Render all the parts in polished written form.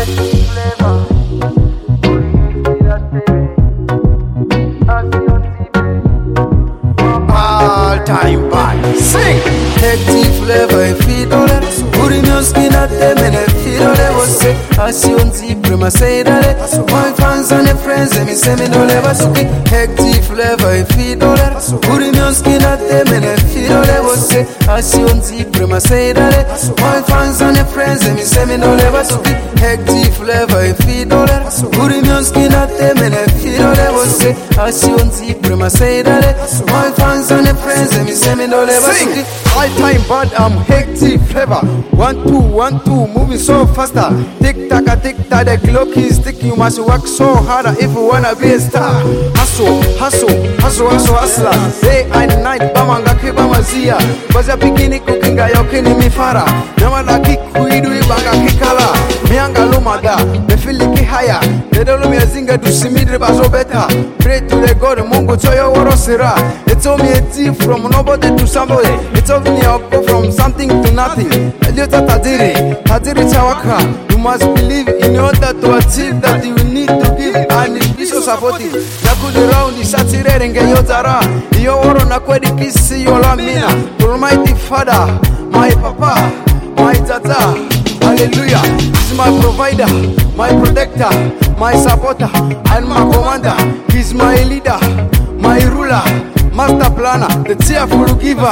All-time bad. Sing. Hectic flavor ifidole Uri myoski na temene fidole Wose asionzi prima seidale My fans and friends emi seminole Basuki hectic flavor ifidole Uri myoski na temene fidole Wose asionzi prima seidale My fans and friends emi seminole Basuki hectic flavor ifidole Uri myoski na temene fidole Wose asionzi prima seidale My fans and friends emi seminole Basuki All-time bad, I'm hectic flavor. 1 2 1 2, moving so faster. Tick tack, the clock is ticking. You must work so harder if you wanna be a star. Hustle, hustle, hustle, hustle, hustler. Day and night, bamanga kibamazia. Baza bikini cookinga yokini mifara. Namala kikuidu ibanga kikala. Mianga lumada, the feeling higher. The dolumi azinga to simidre bazo better. Pray to the God, Mungu choyo warosira. It's only a thief from nobody to somebody. It's only go from something to nothing. Eliota Tadiri Chawaka. You must believe in order to achieve that you need to give and be so supportive. Yakudi round is saturating Yotara. Yo oro na kwedi kisi yolamina. Almighty Father, my Papa, my Tata. Hallelujah. He's my provider, my protector, my supporter, and my commander. He's my leader, my ruler, master planner, the cheerful giver.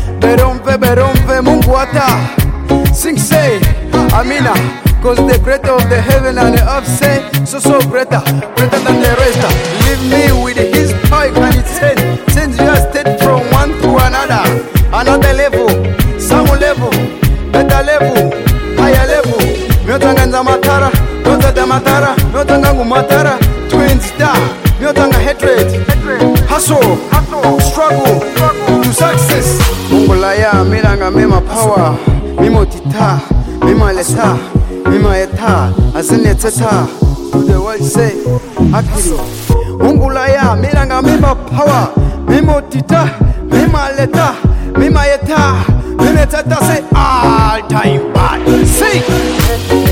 Berompe, Mungu ata. Sing say, Amina. Cause the creator of the heaven and the earth say, so greater than the rest. Leave me with his toy and it's said, change your state from one to another level, some level, better level, higher level. Miotanga matara, miotanga matara, miotanga matara, twin star, miotanga hatred, hustle, struggle to success. Mungulaya miranga mema power, mimo tita, mima leta, mima eta, azene teta. To the world say, akiri. Mungulaya miranga mema power, mimo tita, mima leta, mima eta, mima teta. Say all-time bad. Sing.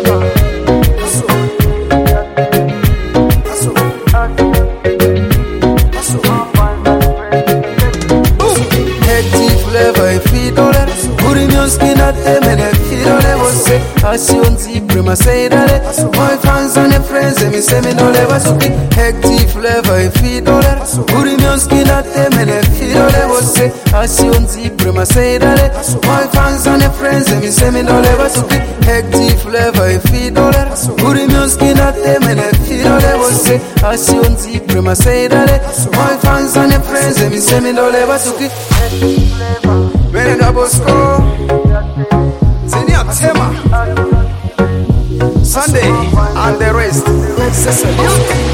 Asionzi prima seidale My fans and friends emi seminole Basuki hectic flavor ifidole Uri myoski na temene fidole Wose asionzi prima seidale My fans and friends emi seminole Basuki hectic flavor ifidole Uri myoski na temene fidole Wose asionzi prima seidale My fans and friends emi seminole Basuki Mene na Bosco Tema Sunday and the rest.